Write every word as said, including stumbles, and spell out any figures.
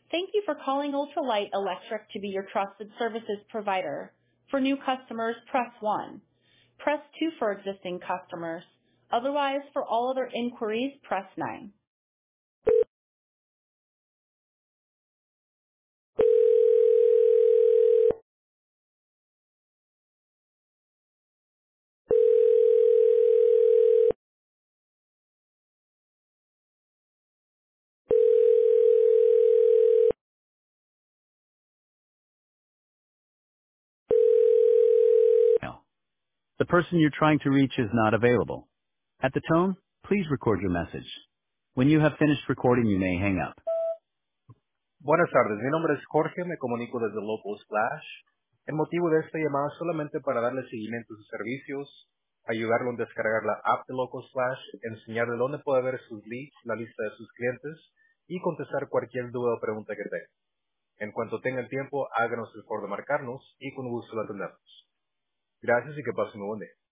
Thank you for calling Ultralight Electric to be your trusted services provider. For new customers, press one. Press two for existing customers. Otherwise, for all other inquiries, press nine. Now, the person you're trying to reach is not available. At the tone, please record your message. When you have finished recording, you may hang up. Buenas tardes, mi nombre es Jorge, me comunico desde Local Splash. El motivo de esta llamada es solamente para darle seguimiento a sus servicios, ayudarlo en descargar la app de Local Splash, enseñarle dónde puede ver sus leads, la lista de sus clientes y contestar cualquier duda o pregunta que tenga. En cuanto tenga el tiempo, háganos el favor de marcarnos y con gusto lo atendemos. Gracias y que pasen un buen día.